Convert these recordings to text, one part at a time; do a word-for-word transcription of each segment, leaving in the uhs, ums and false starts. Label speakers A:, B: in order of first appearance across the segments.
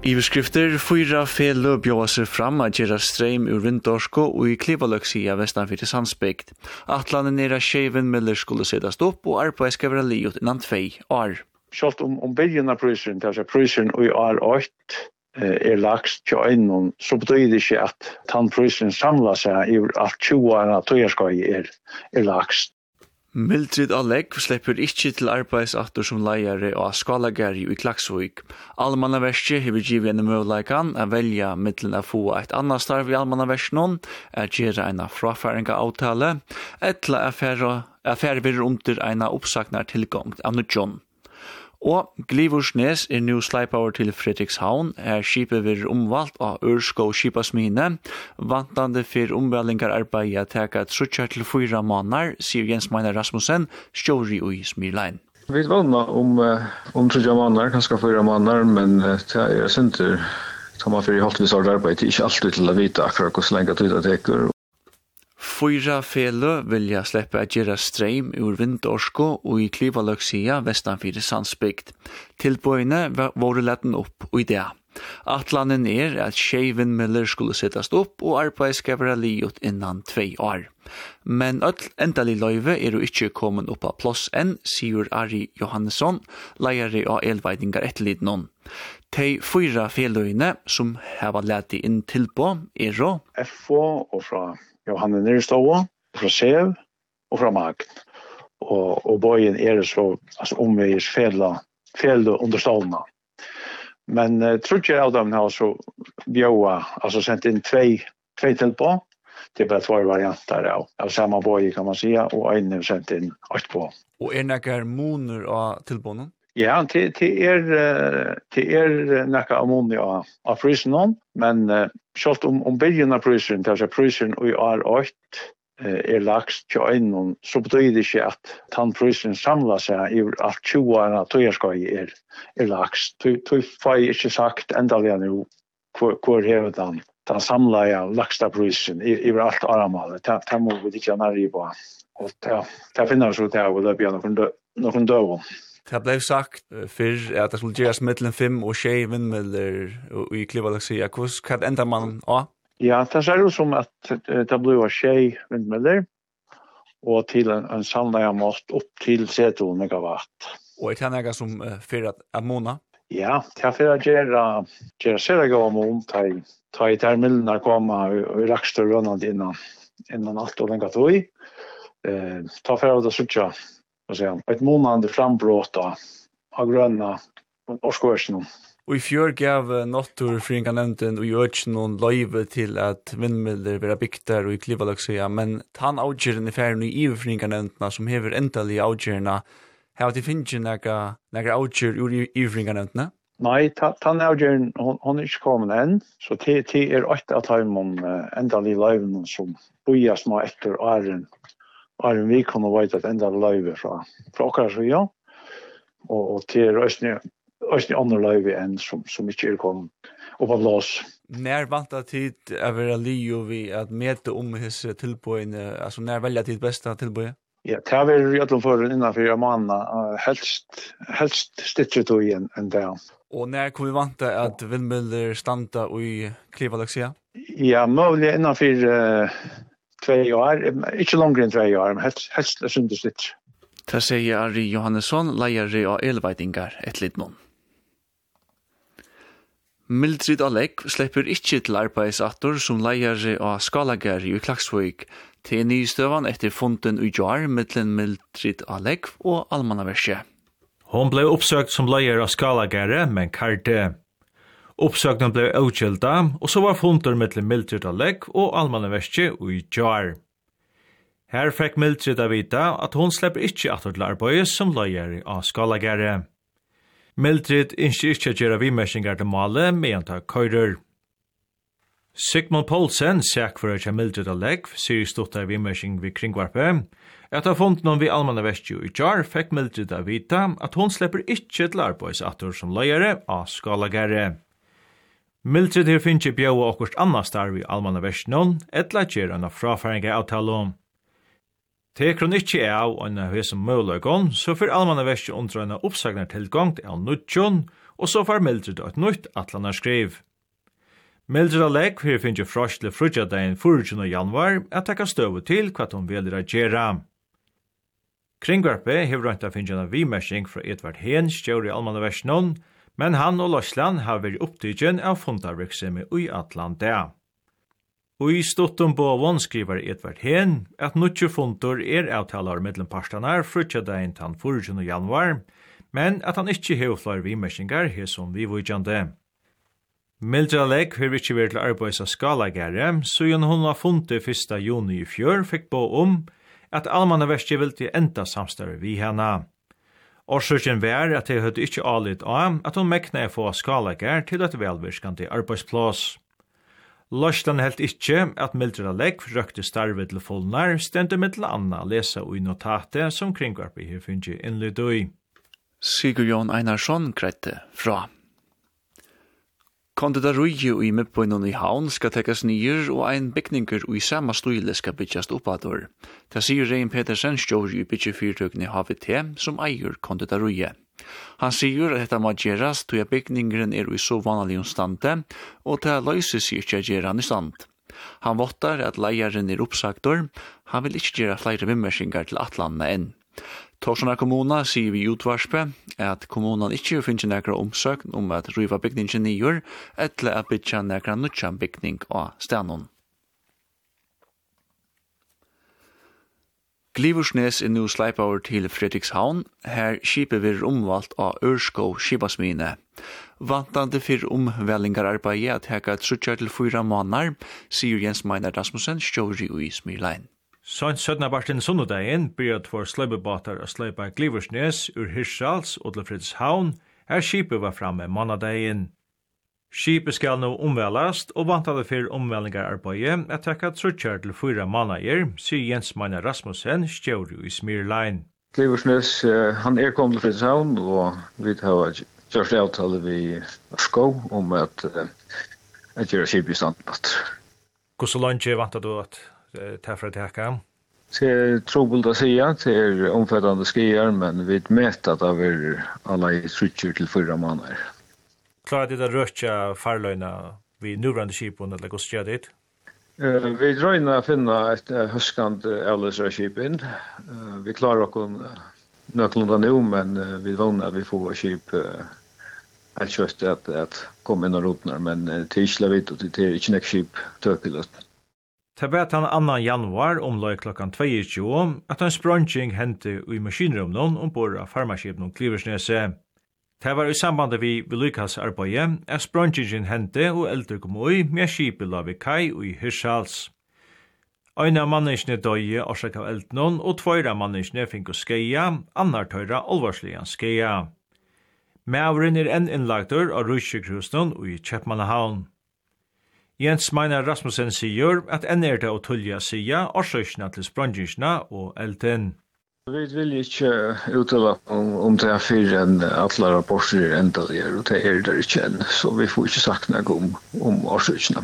A: Iverskrifter fyra fele bjóa seg fram að gera streim ur vindorsko og i klivaløksia vestan fyrir Sandsbygd. Atlanen er að sjeven miller skulle setast upp og arbeid skal vera liot innan tvei år.
B: Sjalt om, om byrjen av prisen, det er prisen i år åtte er lagst til øynene, så betyder det ikke at tannprisen samler seg i alt tjue år av tøyerskøy er, er lagst.
A: Mildrid Allegg slipper ikke til arbeidsaktor som leiere og skalageri i Klaksvik. Almannaverskje har givet en mulighet å velge mittelen å få et annet starv i Almannaversjonen, å gjøre en frafæringa avtale, eller affære vil under en oppsaknar tilgang av Nudjon. Og Glivorsnes er nu sleipauer til Fredrikshavn, her skipet vil omvalgt av Ørskog skipasmine, vantande for omvælingararbeid å teka trutjar til fyra måneder, sier Jens Meiner Rasmussen, stjóri i Smyrlein.
C: Vi valgte om, om trutjar måneder, kanskje fyra måneder, men det er sinter, tar man for i halvtvis år arbeid, det er ikke alltid til å vite akkurat hvor lenge tid det teker.
A: Fyra fele vilja sleppa að gera streim ur vindorsko og i klivaløksia vestan fyrir Sandsbygd. Tilbøyne voru letten opp og i det. Atlanen er at sjeven miller skulle settast opp og arbeid skal vera liot innan tvei år. Men öll endali løyve er jo ikkje kommet opp av plass enn, sier Ari Johannesson, leiare av elveidingar etterlidnon. Tei fyra feløyne som heva leti inn tilbå er jo
B: F O og fra Johanne Nyrstova, fra Sev og fra Magn. Og, og bøyen er så altså, omveis fela, fela under stålene. Men uh, tror jeg av dem har så bjøa, altså sendt inn tvei, tvei tilpå, det er bare två varianter av, av samme bøy, kan man säga, og en er sendt inn alt på.
A: Og er nekker moner av tilpånen?
B: Ja, det, det er, det er nekker av moner av, av frysen, men uh, selv om, om byrjen av prisen, det er prisen i år åtte er lagst til øynene, så betyder det ikke at tannprisen samler seg i alt tjue år av tøyerskøy er, er lagst. Du får ikke sagt endelig nå hvor, hvor hever den, den samler lagsta prisen i, i alt åramalet. Det, det må vi ikke nærmere på. Og det, det finner så til å løpe noen, noen døven.
A: Det ble sagt før at det skulle gjøres mellom fem og tjei vindmøller i klivaløksia. Hva enda man av?
B: Ja, det ser ut som at det blir tjei vindmøller og til en, en samleie mått opp til sytten megawatt.
A: Og er det noe som uh, fyrir at ammona?
B: Ja, det er for å gjøre, gjøre særlig av ammon, ta, ta i terminene kommer og rakster rønnende innan, innan alt og lenge tog. Eh, ta for å det sutja. Et månande frambråt av grønna årskårsen.
A: Og i fjør gav Naturfringanevnden og gjør noen løyve til at vindmøller vil ha bygd der og i klivaløksia, men tann avgjørende i ferden i Iverfringanevndena som hever endelig avgjørende, har de finnet noen avgjør ur Iverfringanevndena?
B: Nei, tann avgjørende, hun er ikke kommet enn, så det er åtte av tøymon endelig løyvene som bojas må etter åren. Arjen vi kunne vite at enda løyve fra, fra okkara sida, og, og til røstene andre løyve enn som, som ikke er kommet opp av lås.
A: Når vant det tid å være liv vi at møte om hese tilbøyene, altså når velger tid beste tilbøyene?
B: Ja, det har vært redan for innenfor en måned, helst, helst stitchet og igjen enn det.
A: Og når kom vi vant det at vindmøller standa i klivaløksia?
B: Ja, mulig innenfor uh, tvei år, ikke langere enn tvei år, men helst, helst er syndes litt.
A: Det sier Ari Johannesson, leiere av elveidingar et litt noen. Mildrid Allegg slipper ikke til arbeidsaktor som leiere av skalageri i Klaksvik til nystøvan etter fonden i jar mittlen Mildrid Allegg og Almannaverskje.
D: Hon ble oppsøkt som leier av skalageri, men karte. Oppsøknen ble avkjelda, og så var funter mittlen Mildrid Allegg og Almannaverskje i jar. Her fikk Mildrid å vite at hon slipper ikke atter til arbeidet som leier av skalageri. Mildrid innskjer ikke å gjøre vimersingar til male med antag køyrer. Sigmund Poulsen, sekfører til Mildrid Allegg, sier stått av vimersing ved kringvarpet, at ha funnet noen ved Almannaverskje i jar fikk Mildrid å vite at hon slipper ikke til arbeidsatter som leiere av skalageri. Mildrid her finnes ikke bjøve akkurat annet starv i Almannaverskje, etla gjør han av frafæringa avtale om. Teker hun ikke av en av hesum mølløgon, så får Almanna Vestje undrøyna oppsagnar tilgang av nutjon, og så får Mildred et nytt atlanar skriv. Mildred har legg for å finne frost til frutjadagen fjortjunde januar at takka støvu til hva hun vil reagera. Kringvarpe hever rønt av finne en vimersing fra Edvard Hen, stjør i Almanna Vestje, men han og Losland har vært opptidgen av fundarvirksomhet i Atlantet. Og i stuttum bovon skriver Edvard Hen at nutju fundur er avtalar mellom parstanar frutjadagen tann fjortjunde januar, men at han ikkje hever flere vimersingar her som vi vujjande. Mildred Legg har ikkje vært til arbeids av skalagare, så gjennom hun har funnet første juni i fjør fikk på om at Almanna Vestje vil til enda samstare vi henne. Årsøkjen var at jeg hadde ikke alit av at hun mekna få skalager til et velvirskende arbeidsplass. Losland helt ikkje at Mildred Legg røkte starve til fullnar, stendte med til Anna lesa ui notate som kringvarpi her finnes innlyd ui.
A: Sigurd Jon Einarsson grette fra. Konditoruje i midtbøynen i havn skal tekkes nyer, og ein bygninger i samme stil skal byggjast oppadur. Det sier Rein Petersen, stjåri i byggjefyrtøkene H V T, som eier konditoruje. Han sier at dette må gjeras til at bygningeren er i så vanlig stande, og til at løyses ikke gjøre han i stand. Han vottar at leieren er oppsagtor, han vil ikke gjøre flere vimmersingar til Atlandet enn. Torsjana kommuna sier vi i utvarspe at kommunen ikke finner nekra omsøkn om at ryva bygningen nyer, etter at bytja nekra nutjan bygning av stenon. Glivursnes er nu sleipaur til Fredrikshavn, her skipet vil omvalgt av Ørskov skipasmine. Vantande for omvellingararbeidet at heka trutjar til fyra måneder, sier Jens Meinar Rasmussen, stjåri i Smyrlein.
D: Sånn sødna barten sunnodagen byrjat for sløybebater å sløypa Glivursnes ur Hirschals og til Fredrikshavn, her skipet var framme månadagen. Skipet skal nå omvelast, og vantade for omvellingararbeidet at heka trutjar til fyra måneder, sier Jens Meinar Rasmussen, stjåri i Smyrlein.
C: Glivursnes, han er kommet til Fredrikshavn, og vi har gjort avtale ved Skov om at jeg gjør skipet i stand.
D: Hvordan langt vantade du at ta fra teka?
C: Det er trobult å si at det er omfattende skier, men vi vet at det er alle i trutjer til fyra måneder.
D: Klarer det å røtja farløyna vid nuvrande skipen, eller hvordan skjer det?
C: Uh, vi drøyna å finne et uh, huskant uh, avløsere skipen. Uh, vi klarer å nøklunda nå, men uh, vi vågner at vi får skip uh, helt kjøst at, at komme inn og rotner, men uh, til ikke la vidt, og til ikke nek skip tøkeløst.
D: Tabet han annan januar om løy klokkan tjueto at en spronging hendte i maskinrummen ombord av farmaskipnen Glivursneset. Det var i sambandet vi vedlikehaldsarbeidet at sprongingen hendte og eldre kom ui med skipet la ved kai og i Hirschals. Ein av menneskene døye årsak av eldnon og tvøyre av menneskene fikk å skeia, annar tøyre alvarslige skeia. Mavren er enn innlagtur av Rysjøkrusen og i Kjøpmannahavn. Jens Meinar Rasmussen sier at enn er det å tullja sida årsøkene til sprongingene og elden.
C: Vi vil ikke uttala om, om det er fyrir enn alle rapporter er enda det er, og det er det ikke enn, så vi får ikke sagt noe om, om årsøkene.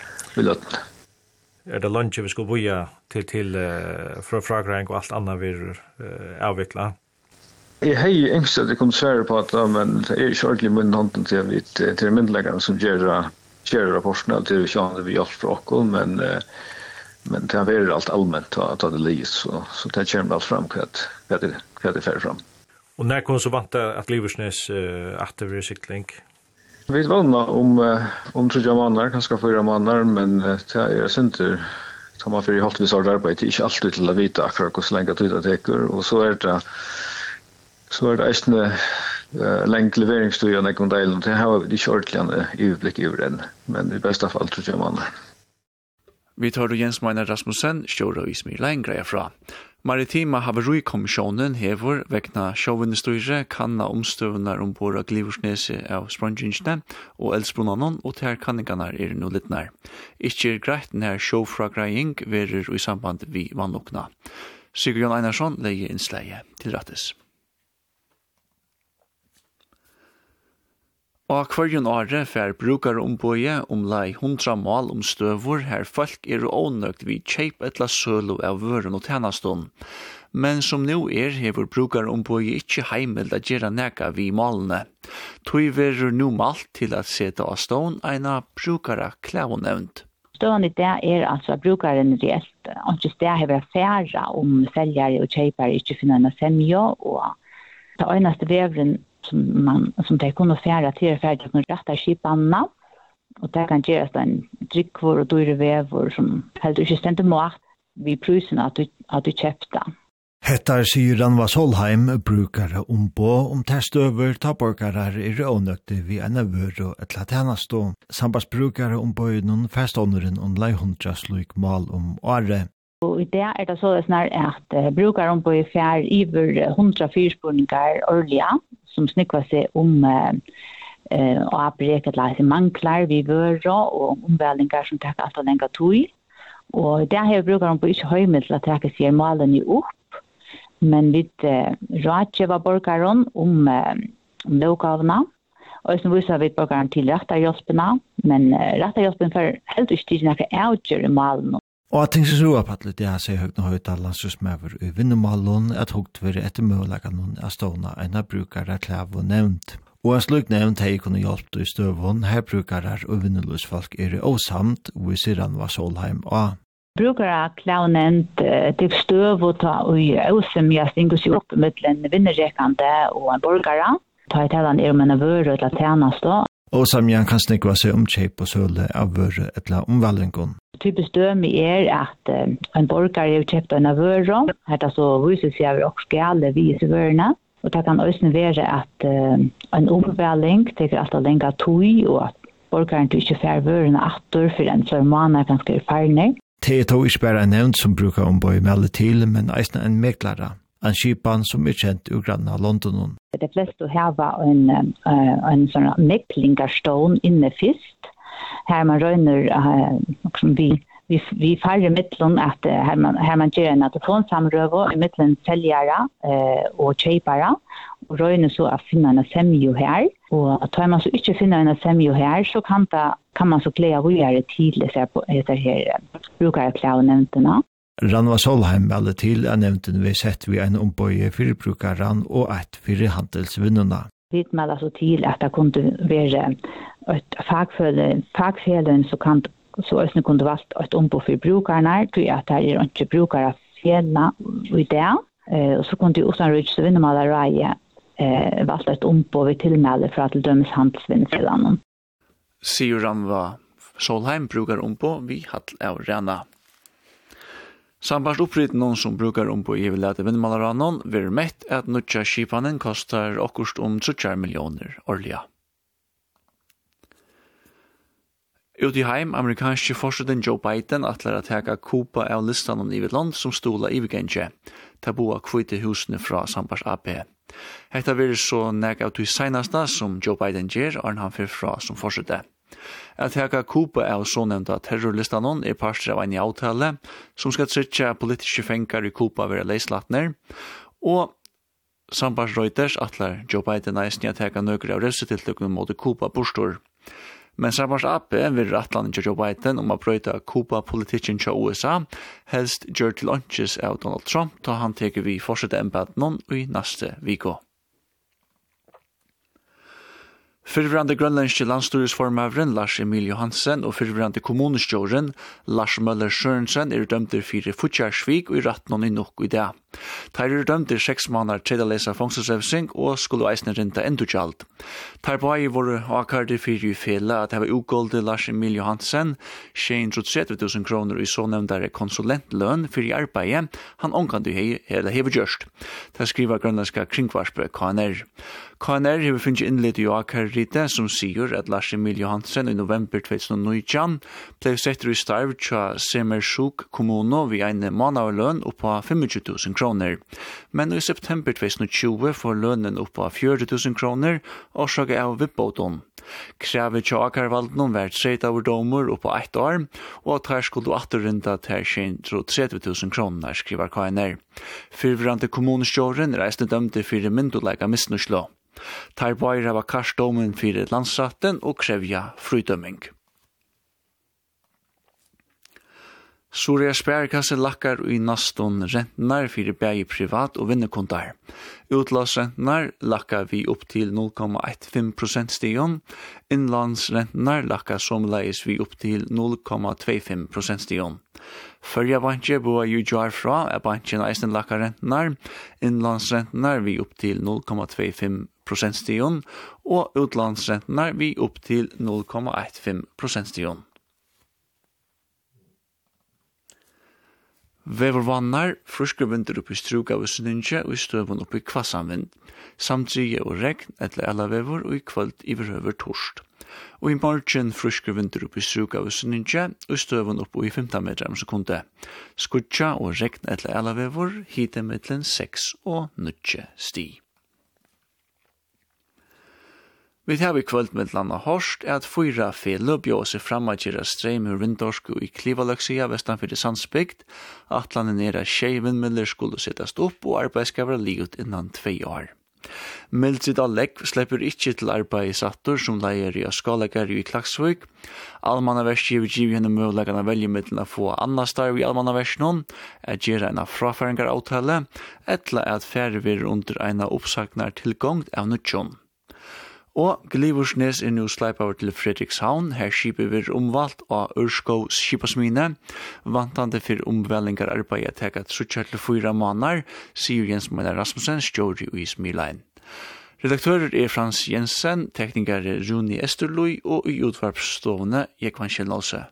D: Er det lunch vi skal boja til, til uh, fra fragreng og alt annet vi uh, avvikla?
C: Jeg har jo engst at jeg kom svære på det, men det er ikke ordentlig munn hånden til, til, til myndleggerne som gjør gjør rapportene til vi kjenner vi hjelp fra oss, men, men det er alt allmänt att ta det livet, så, så det kommer allt fram hva det, hva det färre fram.
D: Og når kom så vant at Glivursnes uh, at det blir cykling?
C: Vi vannar om, uh, om tre måneder, kanskje fyra måneder, men uh, det er sinter, tar man for i halvtvis år arbeid, det er ikke alltid til å vite akkurat hvor lenge det teker, og så er det så er det eisne uh, lengt leveringstøy av nekken deilen, og det har vi ikke ordentlig overblikk over den, men i beste fall tre måneder.
A: Vi tar Jens Meinar Rasmussen, stjåra i Smyrlein greia fra. Maritima Haverikommissionen hever vekna sjåvinnestyre kanna omstøvnar ombord av Glivursneset av sprongingene og eldsbrunnen, og til her kanningarna er nå litt nær. Ikke er greit denne sjåfragreiing verer i samband vi vannokna. Sigurd Jon Einarsson leier innsleie til rattes. Og kvarjon åre fer brukar ombøye om lei hundra mål om støvor her folk er ånøgt vi kjeip etla sølo av vøren og tjenestånd. Men som nå er hever brukar ombøye ikkje heimeld at gjera neka vi målene. Tøy verur nu malt til at seta av stån eina brukara klævnevnt.
E: Stående det er altså at brukaren reelt, og ikke det hever færa om seljare og kjeipare ikke finner en semjo, og det eneste veveren som man som det kunne færa til færdig at man rettar skipanna, og det kan gjøres en drikkvår og dyre vever som heldur ikke stendte mat vi prusen at du, at du kjøpte.
F: Hettar sier Ranva Solheim, brukare ombå om ter støver ta borgarar i røvnøkte vi ene vør og et latenastå. Sambas brukare ombå i noen festånderen om leihundra slik mal om året.
E: Og i det er det så snart at uh, brukare ombå i fjær iver hundra fyrspurningar årliga, som snikvar seg om uh, uh, og abreket leise manglar vi vør og omvælingar som takker alt og lenga tog. Og det har brukare ombå ikke høymel til at takker sier malene opp. Men vi uh, rådgjøver borgaren om, uh, om lovgavene, og så viser vi borgaren til rettarhjelpene, men uh, rettarhjelpen for helt ikke til noe avgjør i malene.
F: Og at ting som så på at det er seg høyt og høyt landsrøsmøver i vinnermalen at høyt være etter mulighetene av stående enn av brukere klav og nevnt. Og en slik nevnt har jeg kunne hjelpe i støvån, her brukere og vinnerløsfolk er åsamt, og vi sier han var Solheim og.
E: Brukere klav og nevnt til støv og ta og åsam jeg stinges jo opp med en vinnerrekende og en borgere. Ta i talen er om en vøre eller tjeneste.
F: Og samjan kan snikva seg om kjeip og søle av vøre etla omvaldringen.
E: Typisk døme er at uh, en borgare har kjøpt en av vøre, at det så viser seg av også gale vise vørene, og det kan også være at uh, en omvaldring teker alt av lenge tog, og at borgaren ikke fer vørene atter for en så måneder kan skrive farner.
F: Det er tog ikke bare en nevnt som bruker ombøy melde til, men eisne en meklare. En skipan som er kjent ur grann av London.
E: Det fleste har en, uh, en sånn meklingarstån inne først. Her man røyner uh, vi, vi, vi færre midtlen at uh, her, man, her man gjør en telefonsamrøve i midtlen seljere uh, og kjøpere, og røyner så å finne en semjo her. Og tar man så ikke finne en semjo her, så kan, da, kan man så glede videre tidlig på etter her uh, brukere klævnevntene.
F: Ranva Solheim melder til at nevnten vi sett vi en ombøye for brukeren og et for handelsvinnerne.
E: Vi melder så til at det kunne være et fagfellen så kan så også kunne valgt et ombøye for brukerne, tror at det er ikke brukere fjellene i det. Og så kunne de også rydde vinnermaler reie valgt et ombøye tilmelde fra til dømes handelsvinnerne.
A: Sier Ranva Solheim bruker ombøye vi hatt av rena. Sambars upprit någon som brukar om på givelete vindmalaranon vir mett at nutja skipanen kostar okkurst om tre miljoner årliga. Ut i heim, amerikanske forsøden Joe Biden atler at heka kupa av listan om Iveland som stola i vigenge, taboa kvite husene fra Sambars A P. Hetta vir så nek av tui seinasta som Joe Biden gjer, arn han fyr fra som forsøde. At heka kupa av så nevnta terrorlistanon er parster av en avtale som skal trytja politiske fengar i kupa vera leislatner, og Sambars Reuters atler Joe Biden eisni at heka nøkere av revsetiltøkene mot kupa bostor. Men Sambars A P vil ratlanen til Joe Biden om å brøyta kupa-politikken til U S A, helst gjør til ønskes av Donald Trump, da han teker vi fortsette embednen i neste viko. Fyrvrande grønlandske landstyresformavren Lars Emil Johansen og fyrvrande kommunestjåren Lars Møller Sørensen er dømter fire futjarsvik og i rattnon i nok i dag. Ter er dømter seks måneder tredalesa fangselsevsing og skulle eisne rinta endurkjalt. Ter på ei våre akkarder fire i fela at heva ugolde Lars Emil Johansen tjuehundre tusen kroner i så nevndare konsulentløn for i arbeidet han omkandu hei eller hever gjørst. Det skriver grønlandska kringvarspe K N R. K N R hever finnst innlitt i akkarrite som sier at Lars Emil Johansen i november tjuetusen ble sett i starv tja Semersuk kommuno vi en månaderløn oppa tjuefem tusen kroner. Men i september tjuetusen tjue får lønnen oppa fjørti tusen kroner og sjåg av vippbåton. Kravet tja akkarvaldnon vært seit av domer oppa ett år, og at her skulle atterrinda til tjuehundre tusen kroner, skriver K N R. Fyrvrande kommunestjåren reisne dømte fire myndoleika misnuslå. Tar bøyre var karstdomen for landsratten og krevja frydømming. Soria Sparkasse lakkar i naston rentnar fyrir bægi privat og vinnekundar. Utlåsrentnar lakkar vi opp til null komma fem prosent stion, innlandsrentnar lakkar somleis vi opp til null komma fem prosent stion. Førja bankje boa ju jar fra er bankjen eisen lakkar rentnar, innlandsrentnar vi opp til null komma fem prosent stion, og utlandsrentnar vi opp til null komma fem prosent stion. Vevervannar, fruske vinter oppi struga og snynja og i støvun oppi kvassanvind, samtrige og regn etter alla vever og i kvöld iverhøver torst. Og i morgen fruske vinter oppi struga og snynja og i støvun oppi i femten meter om sekunde. Skudja og regn etter alla vever, hite mittlen seks og nutje sti. Vi har i kvöld med landa Horst er at fyra fele bjåse framagjera streim ur vindorsku i Klivaløksia vestanfyrir Sandsbygd, at landa nere tjei vindmiller skulle settast opp og arbeid skal være livet innan tvei år. Mildsid Alek slipper ikkje til arbeid i Sattor som leier i Skalagar i Klaksvik. Almannaverski vil giv henne mulighetene velge middelen å få anna starv i Almannaversknon, at gjøre en frafæringar avtale, etla at færre vir under en oppsaknar tilgång av nutjon. Og Glivorsnes er nå sleip over til Fredrikshavn, her skipet vil omvalgt av Ørskov skipasmine, vantande for omvælingar arbeid at teka trutjar til fyra måneder, sier Jens Møller Rasmussen, stjåri i Smilein. Redaktører er Frans Jensen, teknikere Rune Esterløy og i utvarpsstående Jekvann Kjellnåse.